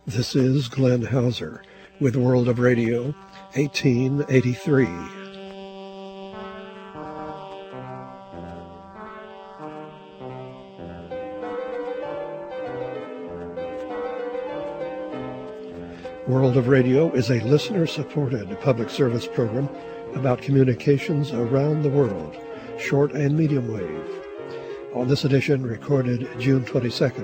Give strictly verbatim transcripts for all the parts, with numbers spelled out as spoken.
This is Glenn Hauser with World of Radio, eighteen eighty-three. World of Radio is a listener-supported public service program about communications around the world, short and medium wave. On this edition, recorded June twenty-second,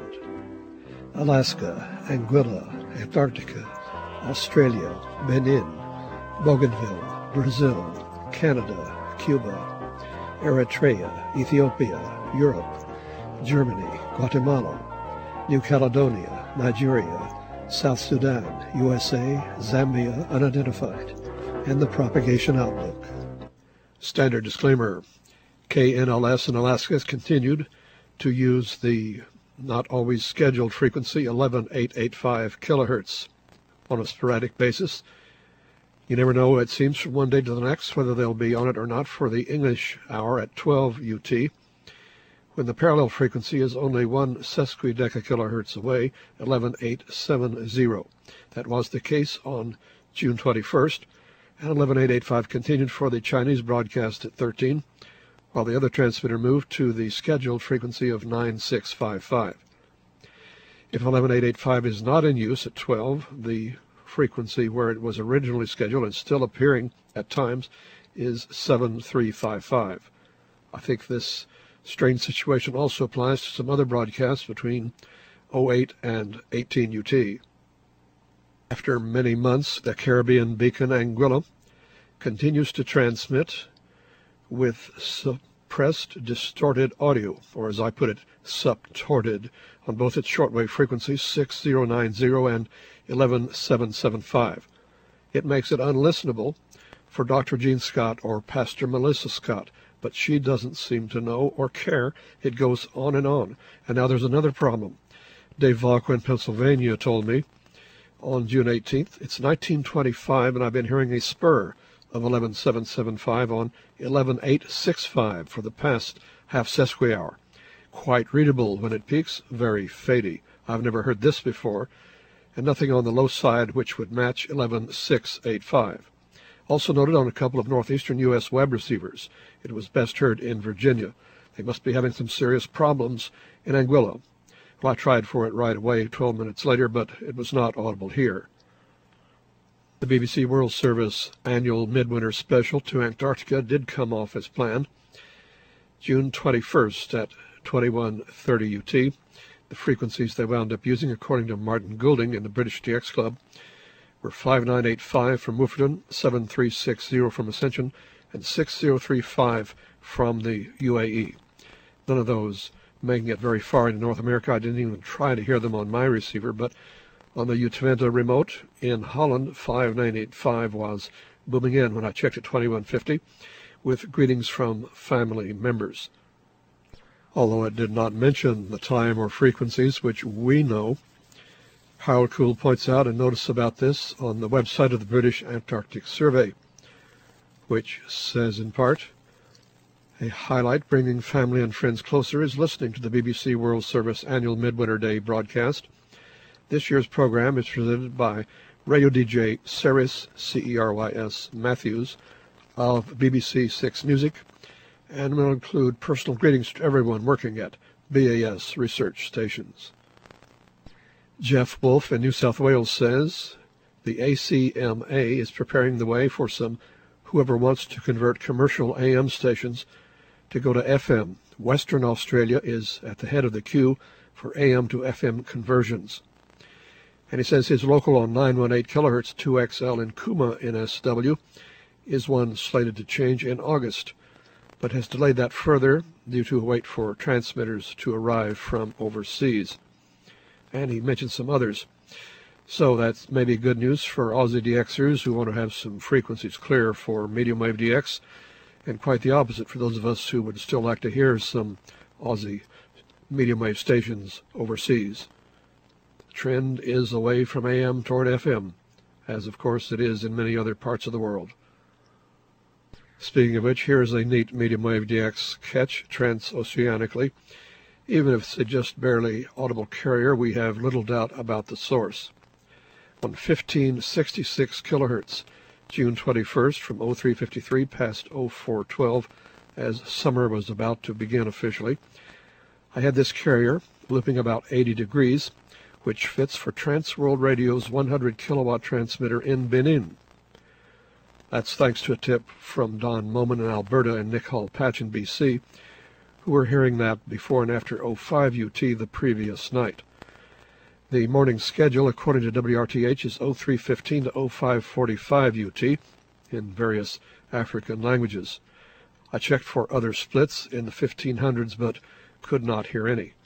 Alaska, Anguilla, Antarctica, Australia, Benin, Bougainville, Brazil, Canada, Cuba, Eritrea, Ethiopia, Europe, Germany, Guatemala, New Caledonia, Nigeria, South Sudan, U S A, Zambia, unidentified, and the propagation outlook. Standard disclaimer. K N L S in Alaska has continued to use the not always scheduled frequency eleven eight eighty-five kilohertz on a sporadic basis. You never know, it seems, from one day to the next whether they'll be on it or not for the English hour at twelve U T, when the parallel frequency is only one sesquidecakilohertz away, eleven eight seventy. That was the case on June twenty-first, and eleven eight eighty-five continued for the Chinese broadcast at thirteen, while the other transmitter moved to the scheduled frequency of nine six five five. If eleven eight eighty-five is not in use at twelve, the frequency where it was originally scheduled and still appearing at times is seven three five five. I think this strange situation also applies to some other broadcasts between oh eight and eighteen U T. After many months, the Caribbean beacon Anguilla continues to transmit with suppressed, distorted audio, or as I put it, subtorted, on both its shortwave frequencies six zero nine zero and eleven seven seventy-five. It makes it unlistenable for Doctor Gene Scott or Pastor Melissa Scott, but she doesn't seem to know or care. It goes on and on. And now there's another problem. Dave Valco in Pennsylvania told me on June eighteenth, it's nineteen twenty-five, and I've been hearing a spur of eleven seven seventy-five on eleven eight sixty-five for the past half sesqui-hour. Quite readable when it peaks, very fadey. I've never heard this before, and nothing on the low side which would match eleven six eighty-five. Also noted on a couple of northeastern U S web receivers. It was best heard in Virginia. They must be having some serious problems in Anguilla. Well, I tried for it right away twelve minutes later, but it was not audible here. The B B C World Service annual midwinter special to Antarctica did come off as planned. June twenty-first at twenty-one thirty U T. The frequencies they wound up using, according to Martin Goulding in the British D X Club, were five nine eight five from Wolferton, seven three six zero from Ascension, and six zero three five from the U A E. None of those making it very far into North America. I didn't even try to hear them on my receiver, but on the Uteventa remote in Holland, five nine eight five was booming in when I checked at twenty-one fifty, with greetings from family members. Although it did not mention the time or frequencies which we know, Harold Kuhl points out a notice about this on the website of the British Antarctic Survey, which says in part, a highlight bringing family and friends closer is listening to the B B C World Service annual Midwinter Day broadcast. This year's program is presented by radio D J Cerys, C E R Y S, Matthews of B B C Six Music, and will include personal greetings to everyone working at B A S research stations. Jeff Wolf in New South Wales says the A C M A is preparing the way for some whoever wants to convert commercial A M stations to go to F M. Western Australia is at the head of the queue for A M to F M conversions. And he says his local on nine one eight kilohertz two X L in Cooma in S W is one slated to change in August, but has delayed that further due to a wait for transmitters to arrive from overseas. And he mentioned some others. So that's maybe good news for Aussie D Xers who want to have some frequencies clear for medium wave D X, and quite the opposite for those of us who would still like to hear some Aussie medium wave stations overseas. The trend is away from A M toward F M, as of course it is in many other parts of the world. Speaking of which, here is a neat medium wave D X catch transoceanically. Even if it's a just barely audible carrier, we have little doubt about the source. on fifteen sixty-six kilohertz, June twenty-first from oh three fifty-three past oh four twelve, as summer was about to begin officially. I had this carrier looping about eighty degrees, which fits for Transworld Radio's one hundred kilowatt transmitter in Benin. That's thanks to a tip from Don Moman in Alberta and Nick Hall-Patch in B C, who were hearing that before and after oh five U T the previous night. The morning schedule, according to W R T H, is oh three fifteen to oh five forty-five U T in various African languages. I checked for other splits in the fifteen hundreds, but could not hear any.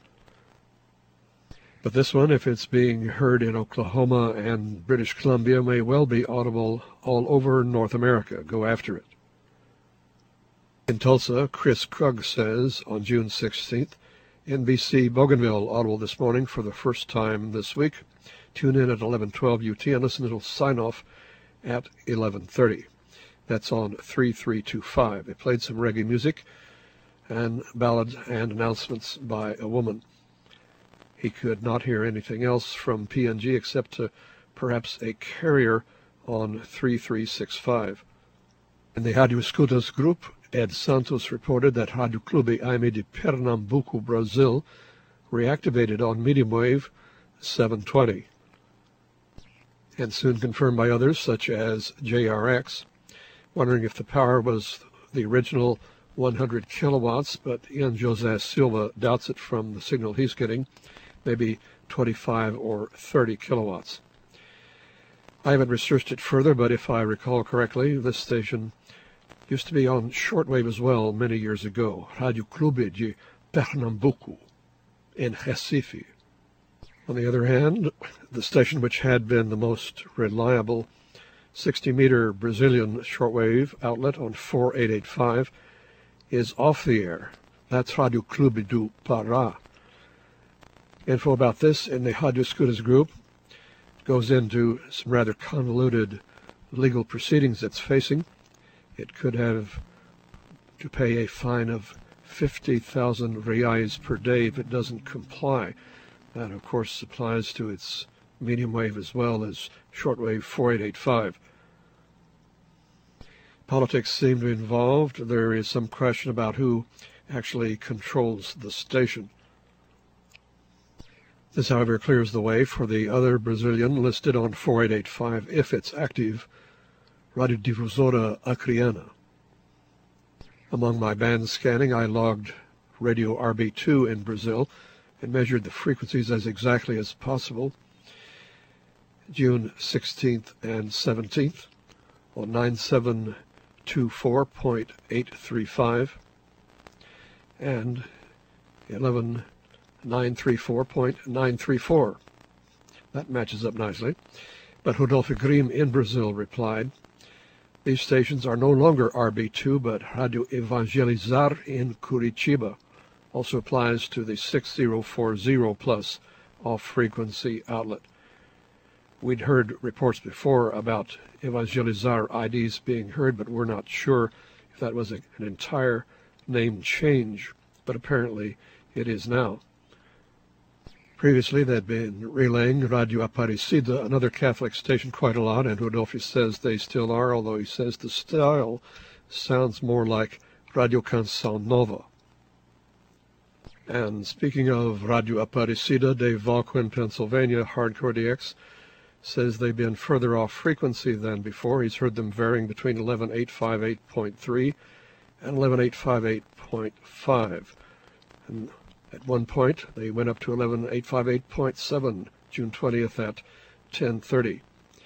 But this one, if it's being heard in Oklahoma and British Columbia, may well be audible all over North America. Go after it. In Tulsa, Chris Krug says on June sixteenth, N B C Bougainville audible this morning for the first time this week. Tune in at eleven twelve U T and listen to sign off at eleven thirty. That's on three three two five. They played some reggae music and ballads and announcements by a woman. He could not hear anything else from P N G except uh, perhaps a carrier on three three six five. In the Rádio Escutas group, Ed Santos reported that Rádio Clube A M de Pernambuco, Brazil, reactivated on medium wave seven twenty, and soon confirmed by others such as J R X, wondering if the power was the original one hundred kilowatts, but Ian José Silva doubts it from the signal he's getting, maybe twenty-five or thirty kilowatts. I haven't researched it further, but if I recall correctly, this station used to be on shortwave as well many years ago, Rádio Clube de Pernambuco in Recife. On the other hand, the station which had been the most reliable sixty-meter Brazilian shortwave outlet on four eight eight five is off the air. That's Rádio Clube do Pará. Info about this in the Rádio Escutas group goes into some rather convoluted legal proceedings it's facing. It could have to pay a fine of fifty thousand reais per day if it doesn't comply. That, of course, applies to its medium wave as well as shortwave four eight eight five. Politics seem to be involved. There is some question about who actually controls the station. This, however, clears the way for the other Brazilian listed on four eight eight five if it's active, Rádio Difusora Acreana. Among my band scanning, I logged Radio R B two in Brazil and measured the frequencies as exactly as possible. June sixteenth and seventeenth on nine seven two four point eight three five and eleven nine three four point nine three four. That matches up nicely. But Rodolfo Grimm in Brazil replied, these stations are no longer R B two, but Rádio Evangelizar in Curitiba. Also applies to the six zero four zero plus off-frequency outlet. We'd heard reports before about Evangelizar I Ds being heard, but we're not sure if that was a, an entire name change, but apparently it is now. Previously, they'd been relaying Radio Aparecida, another Catholic station, quite a lot, and Rodolfo says they still are, although he says the style sounds more like Radio Canção Nova. And speaking of Radio Aparecida, Dave Valco in Pennsylvania, Hardcore D X, says they've been further off frequency than before. He's heard them varying between eleven eight five eight point three and eleven eight five eight point five. And at one point, they went up to eleven eight five eight point seven, June twentieth at ten thirty.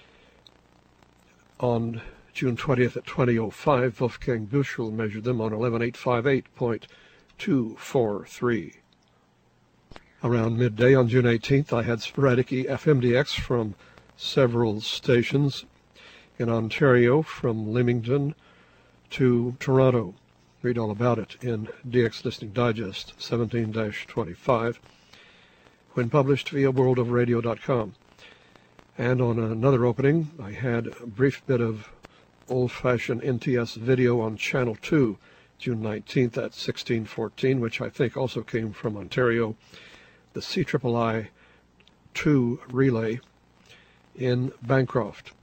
On June twentieth at twenty oh five, Wolfgang Büschel measured them on eleven eight five eight point two four three. Around midday on June eighteenth, I had sporadic E F M D X from several stations in Ontario, from Leamington to Toronto. Read all about it in D X Listening Digest seventeen dash twenty-five, when published via world of radio dot com. And on another opening, I had a brief bit of old-fashioned N T S video on Channel two, June nineteenth at sixteen fourteen, which I think also came from Ontario, the C I I I two relay, in Bancroft.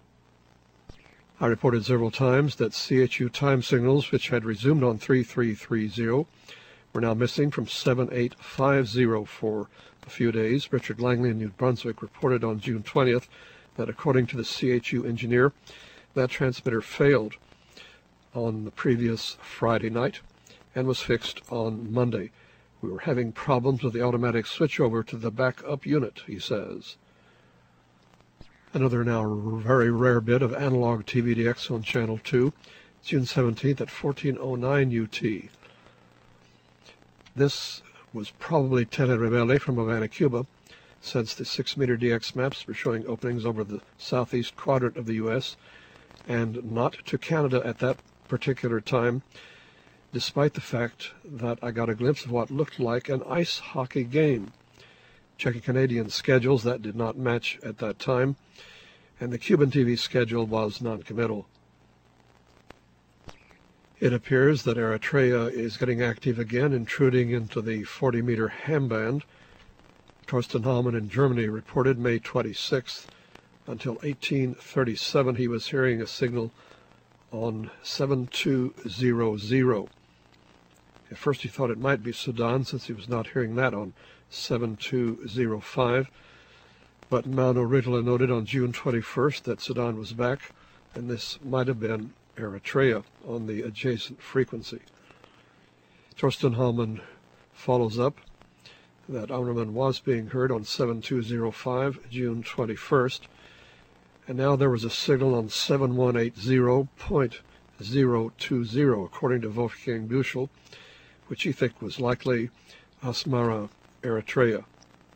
I reported several times that C H U time signals, which had resumed on three three three zero, were now missing from seven eight five zero for a few days. Richard Langley in New Brunswick reported on June twentieth that according to the C H U engineer, that transmitter failed on the previous Friday night and was fixed on Monday. We were having problems with the automatic switchover to the backup unit, he says. Another now very rare bit of analog T V D X on Channel two, June seventeenth at fourteen oh nine U T. This was probably Tele Rebele from Havana, Cuba, since the six meter D X maps were showing openings over the southeast quadrant of the U S and not to Canada at that particular time, despite the fact that I got a glimpse of what looked like an ice hockey game. Checking Canadian schedules, that did not match at that time, and the Cuban T V schedule was non-committal. It appears that Eritrea is getting active again, intruding into the forty meter ham band. Torsten Hallmann in Germany reported May twenty-sixth. Until eighteen thirty-seven, he was hearing a signal on seven two zero zero. At first he thought it might be Sudan, since he was not hearing that on seven two zero five. But Mauno Ritala noted on June twenty-first that Sudan was back, and this might have been Eritrea on the adjacent frequency. Torsten Hallmann follows up that Ammerman was being heard on seven two zero five, June twenty-first, and now there was a signal on seven one eight zero point zero two zero, according to Wolfgang Büchel, which he thinks was likely Asmara, Eritrea.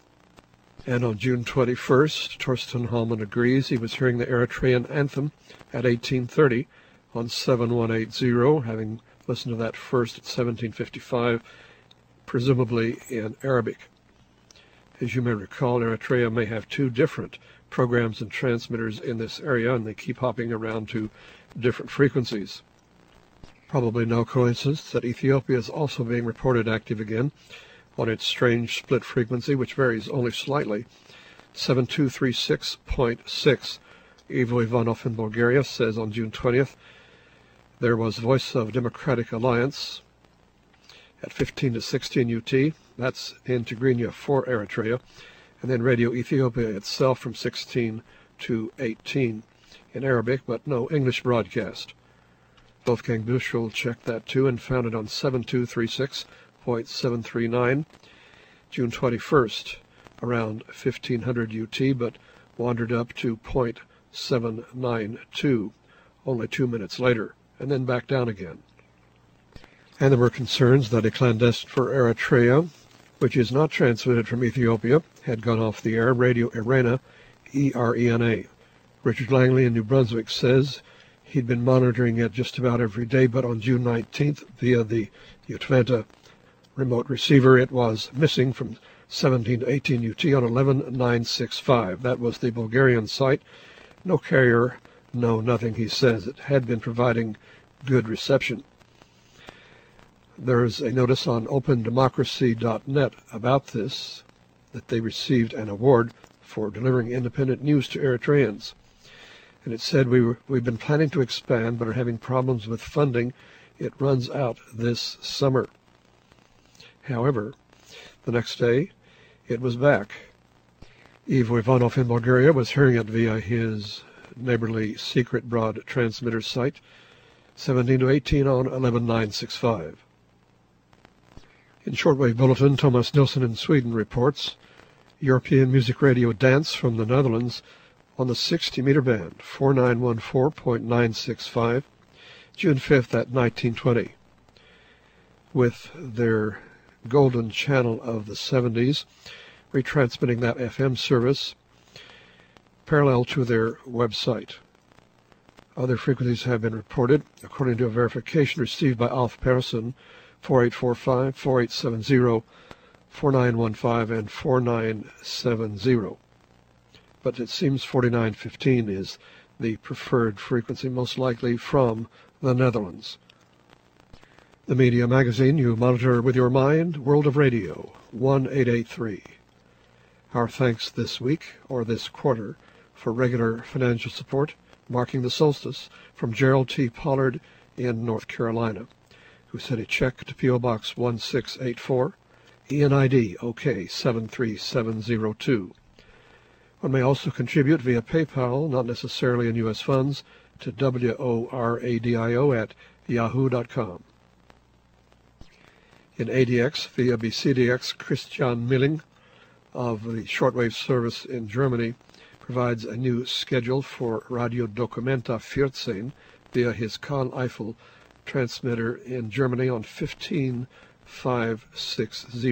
And on June twenty-first, Torsten Hallmann agrees he was hearing the Eritrean anthem at eighteen thirty on seven one eight zero, having listened to that first at seventeen fifty-five, presumably in Arabic. As you may recall, Eritrea may have two different programs and transmitters in this area, and they keep hopping around to different frequencies. Probably no coincidence that Ethiopia is also being reported active again on its strange split frequency, which varies only slightly, seven two three six point six. Ivo Ivanov in Bulgaria says on June twentieth, there was Voice of Democratic Alliance at fifteen to sixteen U T, that's in Tigrinya for Eritrea, and then Radio Ethiopia itself from sixteen to eighteen in Arabic, but no English broadcast. Wolfgang Büchel checked that too and found it on seven two three six point seven three nine, June twenty-first, around fifteen hundred U T, but wandered up to point seven nine two, only two minutes later, and then back down again. And there were concerns that a clandestine for Eritrea, which is not transmitted from Ethiopia, had gone off the air, Radio Irena, E R E N A. Richard Langley in New Brunswick says he'd been monitoring it just about every day, but on June nineteenth, via the Utventa remote receiver, it was missing from seventeen to eighteen U T on eleven nine sixty-five. That was the Bulgarian site. No carrier, no nothing, he says. It had been providing good reception. There's a notice on open democracy dot net about this, that they received an award for delivering independent news to Eritreans. And it said, we were, we've been planning to expand, but are having problems with funding. It runs out this summer. However, the next day, it was back. Ivo Ivanov in Bulgaria was hearing it via his neighborly secret broad transmitter site, seventeen to eighteen on eleven nine sixty-five. In Shortwave Bulletin, Thomas Nilsson in Sweden reports European Music Radio Dance from the Netherlands on the sixty meter band, four nine one four point nine six five, June fifth at nineteen twenty. With their golden channel of the seventies, retransmitting that F M service parallel to their website. Other frequencies have been reported, according to a verification received by Alf Persson, four eight four five, four eight seven zero, four nine one five, and four nine seven zero. But it seems forty-nine fifteen is the preferred frequency, most likely from the Netherlands. The media magazine you monitor with your mind, World of Radio, one eight eight three. Our thanks this week, or this quarter, for regular financial support, marking the solstice, from Gerald T. Pollard in North Carolina, who sent a check to P O. Box one six eight four, E N I D O K seven three seven zero two. One may also contribute via PayPal, not necessarily in U S funds, to W O R A D I O at yahoo dot com. In A D X, via B C D X, Christian Milling of the shortwave service in Germany provides a new schedule for Radio Documenta fourteen via his Kahn Eiffel transmitter in Germany on fifteen five sixty.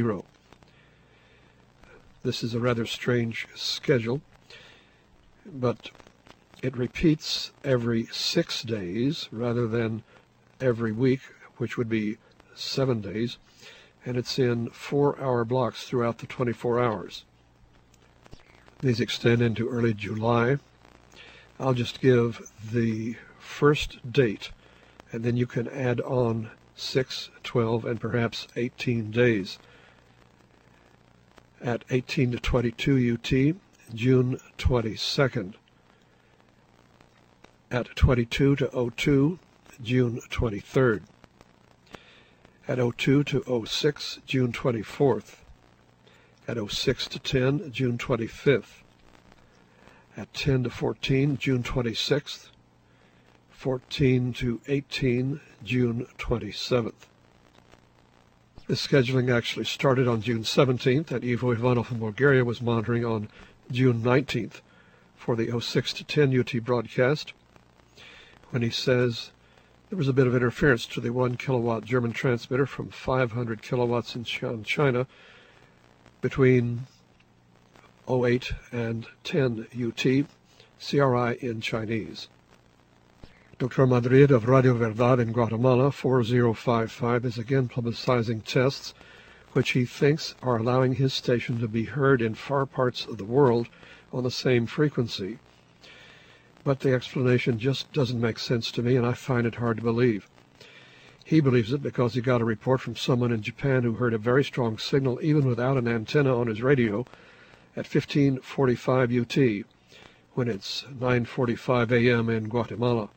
This is a rather strange schedule, but it repeats every six days rather than every week, which would be seven days, and it's in four-hour blocks throughout the twenty-four hours. These extend into early July. I'll just give the first date, and then you can add on six, twelve, and perhaps eighteen days. At eighteen to twenty-two U T, June twenty-second. At twenty-two to oh two, June twenty-third. At oh two to oh six, June twenty-fourth. At oh six to ten, June twenty-fifth. At ten to fourteen, June twenty-sixth. fourteen to eighteen, June twenty-seventh. This scheduling actually started on June seventeenth, and Ivo Ivanov in Bulgaria was monitoring on June nineteenth for the oh six to ten U T broadcast, when he says there was a bit of interference to the one kilowatt German transmitter from five hundred kilowatts in China between oh eight and ten U T, C R I in Chinese. Doctor Madrid of Radio Verdad in Guatemala, four oh five five, is again publicizing tests which he thinks are allowing his station to be heard in far parts of the world on the same frequency. But the explanation just doesn't make sense to me, and I find it hard to believe. He believes it because he got a report from someone in Japan who heard a very strong signal even without an antenna on his radio at fifteen forty-five U T, when it's nine forty-five A M in Guatemala.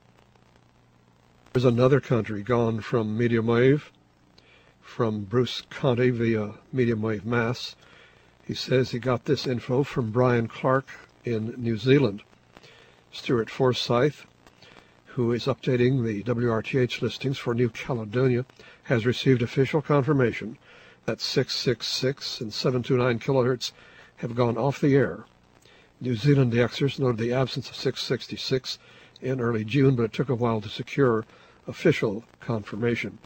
There's another country gone from medium wave, from Bruce Conti via medium wave mass. He says he got this info from Brian Clark in New Zealand. Stuart Forsyth, who is updating the W R T H listings for New Caledonia, has received official confirmation that six sixty-six and seven twenty-nine kilohertz have gone off the air. New Zealand DXers noted the absence of six sixty-six in early June, but it took a while to secure official confirmation.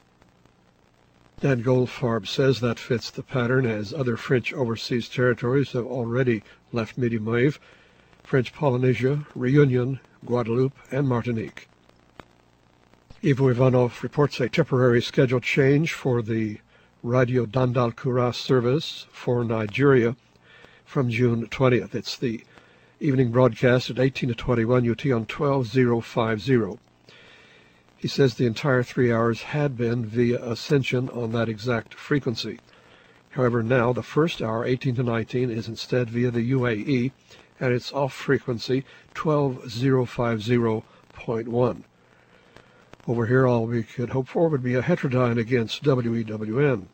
Dan Goldfarb says that fits the pattern, as other French overseas territories have already left medium wave: French Polynesia, Reunion, Guadeloupe, and Martinique. Ivo Ivanov reports a temporary schedule change for the Radio Dandalkura service for Nigeria from June twentieth. It's the evening broadcast at eighteen to twenty-one U T on twelve oh fifty. He says the entire three hours had been via Ascension on that exact frequency. However, now the first hour, eighteen to nineteen, is instead via the U A E, and it's off frequency twelve oh fifty point one. Over here, all we could hope for would be a heterodyne against W E W N.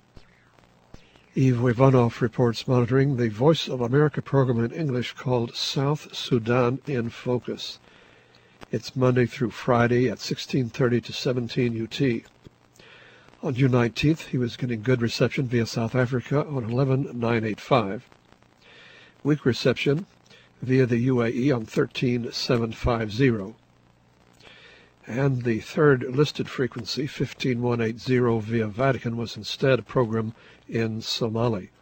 Ivo Ivanov reports monitoring the Voice of America program in English called South Sudan in Focus. It's Monday through Friday at sixteen thirty to seventeen U T. On June nineteenth, he was getting good reception via South Africa on eleven nine eighty-five. Weak reception via the U A E on thirteen seven fifty. And the third listed frequency, fifteen one eighty via Vatican, was instead a program in Somali.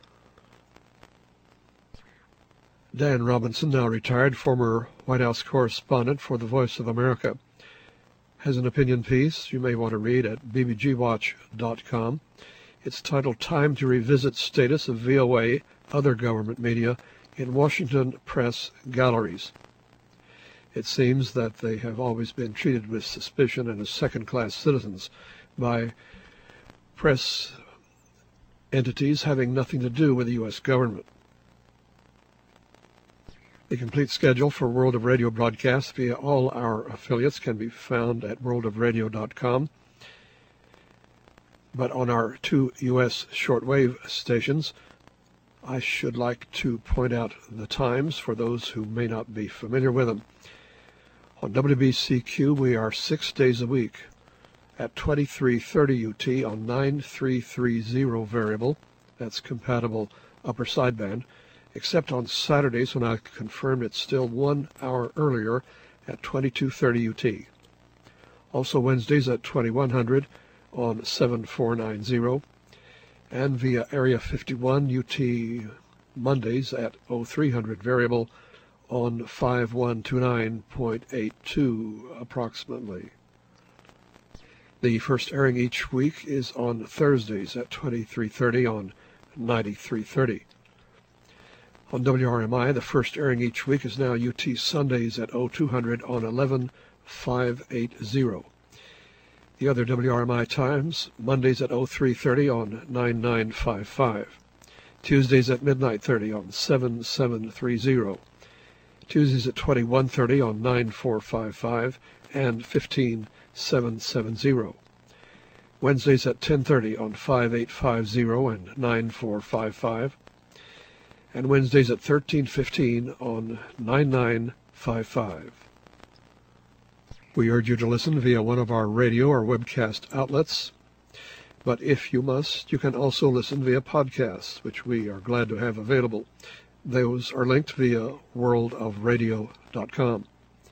Dan Robinson, now retired, former White House correspondent for the Voice of America, has an opinion piece you may want to read at b b g watch dot com. It's titled Time to Revisit Status of V O A, Other Government Media in Washington Press Galleries. It seems that they have always been treated with suspicion and as second-class citizens by press entities having nothing to do with the U S government. The complete schedule for World of Radio broadcasts via all our affiliates can be found at world of radio dot com. But on our two U S shortwave stations, I should like to point out the times for those who may not be familiar with them. On W B C Q, we are six days a week at twenty-three thirty U T on nine three three zero variable. That's compatible upper sideband, except on Saturdays when I confirmed it's still one hour earlier at twenty-two thirty U T. Also Wednesdays at twenty-one hundred on seven four nine zero, and via Area fifty-one U T Mondays at oh three hundred variable on five one two nine point eight two approximately. The first airing each week is on Thursdays at twenty-three thirty on ninety-three thirty. On W R M I, the first airing each week is now U T Sundays at oh two hundred on eleven five eighty. The other W R M I times, Mondays at oh three thirty on nine nine five five, Tuesdays at midnight thirty on seven seven three zero, Tuesdays at twenty-one thirty on nine four five five and fifteen seven seventy, Wednesdays at ten thirty on five eight five zero and nine four five five, and Wednesdays at thirteen fifteen on nine nine five five. We urge you to listen via one of our radio or webcast outlets, but if you must, you can also listen via podcasts, which we are glad to have available. Those are linked via world of radio dot com.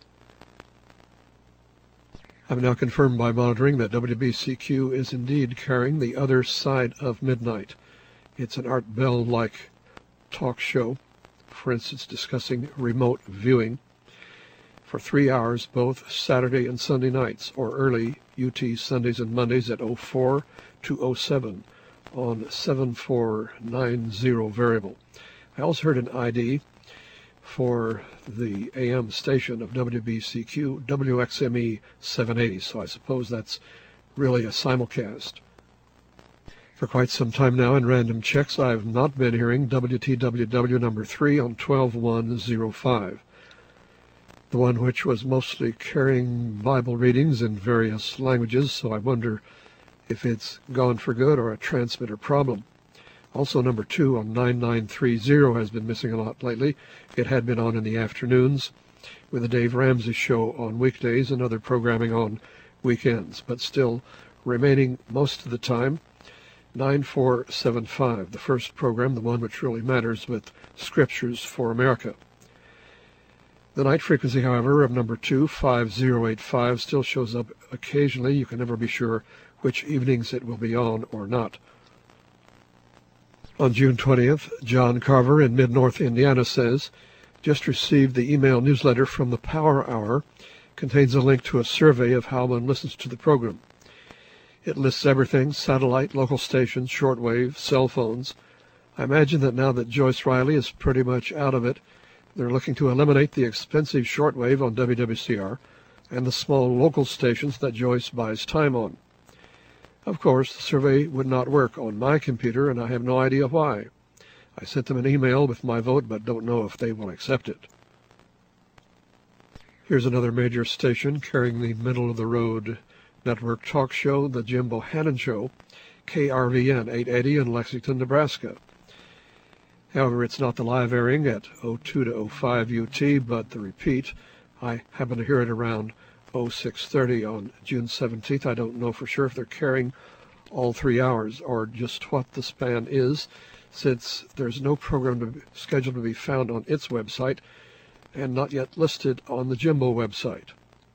I've now confirmed by monitoring that W B C Q is indeed carrying The Other Side of Midnight. It's an Art Bell-like talk show, for instance, discussing remote viewing, for three hours both Saturday and Sunday nights, or early U T Sundays and Mondays at oh four to oh seven on seven four nine zero variable. I also heard an I D for the A M station of W B C Q, W X M E seven eighty, so I suppose that's really a simulcast. For quite some time now, in random checks, I've not been hearing W T W W number three on twelve one oh five, the one which was mostly carrying Bible readings in various languages, so I wonder if it's gone for good or a transmitter problem. Also, number two on nine nine three zero has been missing a lot lately. It had been on in the afternoons with the Dave Ramsey Show on weekdays and other programming on weekends, but still remaining most of the time. nine four seven five, the first program, the one which really matters, with Scriptures for America. The night frequency, however, of number two, five oh eight five, still shows up occasionally. You can never be sure which evenings it will be on or not. On June twentieth, John Carver in Mid-North Indiana says, just received the email newsletter from the Power Hour. Contains a link to a survey of how one listens to the program. It lists everything: satellite, local stations, shortwave, cell phones. I imagine that now that Joyce Riley is pretty much out of it, they're looking to eliminate the expensive shortwave on W W C R and the small local stations that Joyce buys time on. Of course, the survey would not work on my computer, and I have no idea why. I sent them an email with my vote, but don't know if they will accept it. Here's another major station carrying the middle-of-the-road network talk show, The Jim Bohannon Show, K R V N eight eighty in Lexington, Nebraska. However, it's not the live airing at oh two to oh five U T, but the repeat. I happen to hear it around oh six thirty on June seventeenth. I don't know for sure if they're carrying all three hours or just what the span is, since there's no program to be, scheduled to be found on its website and not yet listed on the Jimbo website.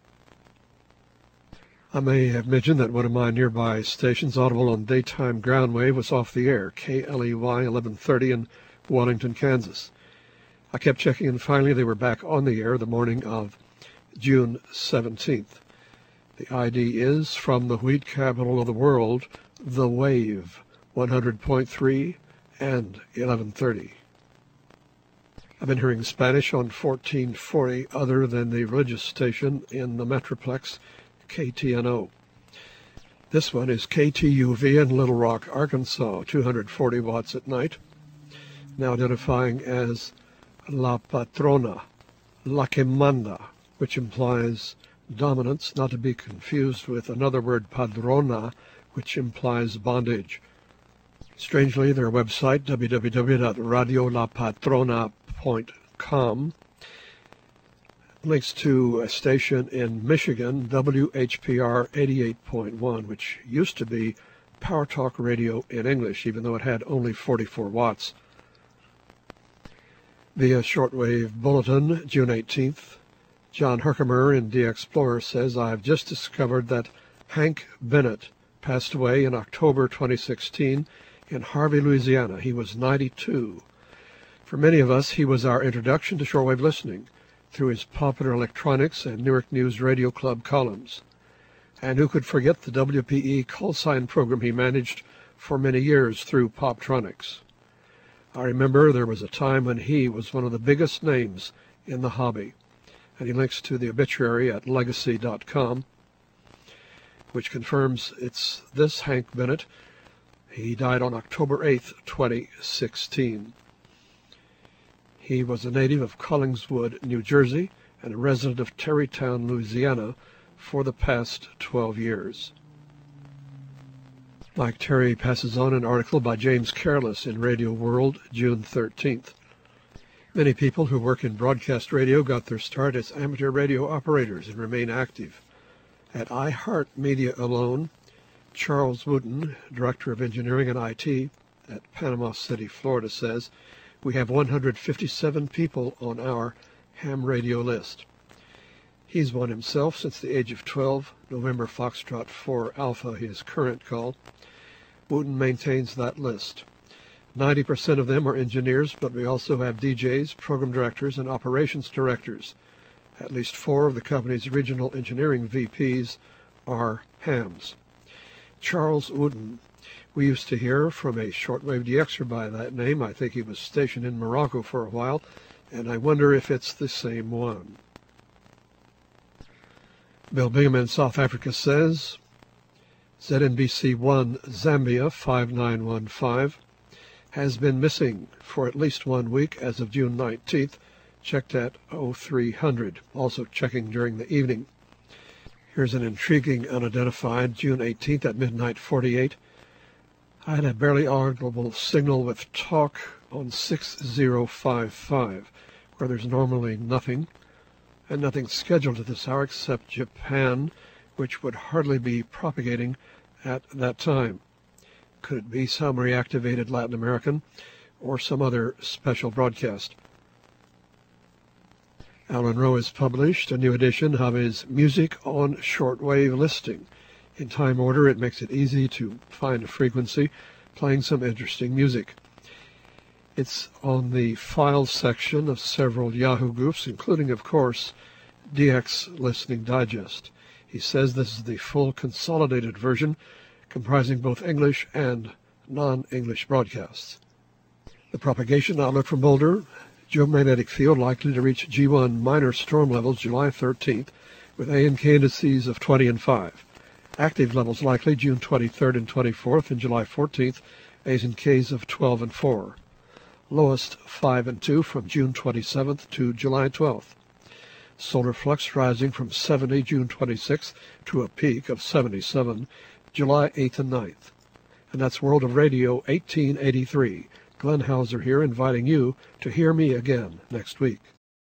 I may have mentioned that one of my nearby stations, audible on daytime ground wave, was off the air, K L E Y eleven thirty in Wallington, Kansas. I kept checking, and finally they were back on the air the morning of June seventeenth. The I D is from the wheat capital of the world, The Wave, one hundred point three and eleven thirty. I've been hearing Spanish on fourteen forty other than the religious station in the Metroplex, K T N O. This one is K T U V in Little Rock, Arkansas, two hundred forty watts at night, now identifying as La Patrona, La Quemanda, which implies dominance, not to be confused with another word, padrona, which implies bondage. Strangely, their website, w w w dot radio la patrona dot com, links to a station in Michigan, W H P R eighty-eight point one, which used to be Power Talk Radio in English, even though it had only forty-four watts. Via shortwave bulletin, June eighteenth, John Herkimer in D Explorer says, I've just discovered that Hank Bennett passed away in October twenty sixteen in Harvey, Louisiana. He was ninety-two. For many of us, he was our introduction to shortwave listening through his Popular Electronics and Newark News Radio Club columns. And who could forget the W P E call sign program he managed for many years through Poptronics. I remember there was a time when he was one of the biggest names in the hobby. And he links to the obituary at legacy dot com, which confirms it's this Hank Bennett. He died on October eighth, twenty sixteen. He was a native of Collingswood, New Jersey, and a resident of Terrytown, Louisiana, for the past twelve years. Mike Terry passes on an article by James Careless in Radio World, June thirteenth. Many people who work in broadcast radio got their start as amateur radio operators and remain active. At iHeartMedia alone, Charles Wooten, Director of Engineering and I T at Panama City, Florida, says, we have one hundred fifty-seven people on our ham radio list. He's one himself since the age of twelve, November Foxtrot four Alpha, his current call. Wooten maintains that list. ninety percent of them are engineers, but we also have D Js, program directors, and operations directors. At least four of the company's regional engineering V Ps are hams. Charles Wooten, we used to hear from a shortwave D Xer by that name. I think he was stationed in Morocco for a while, and I wonder if it's the same one. Bill Bingham in South Africa says, Z N B C one Zambia five nine one five has been missing for at least one week as of June nineteenth, checked at oh three hundred, also checking during the evening. Here's an intriguing unidentified, June eighteenth at midnight forty-eight. I had a barely audible signal with talk on six zero five five, where there's normally nothing, and nothing scheduled at this hour except Japan, which would hardly be propagating at that time. Could it be some reactivated Latin American or some other special broadcast? Alan Rowe has published a new edition of his Music on Shortwave listing. In time order, it makes it easy to find a frequency playing some interesting music. It's on the files section of several Yahoo groups, including, of course, D X Listening Digest. He says this is the full consolidated version, comprising both English and non-English broadcasts. The propagation outlook from Boulder: geomagnetic field likely to reach G one minor storm levels July thirteenth, with A and K indices of twenty and five. Active levels likely June twenty-third and twenty-fourth, and July fourteenth, A's and K's of twelve and four. Lowest five and two from June twenty-seventh to July twelfth. Solar flux rising from seventy June twenty-sixth to a peak of seventy-seven July eighth and ninth. And that's World of Radio eighteen eighty-three. Glenn Hauser here, inviting you to hear me again next week.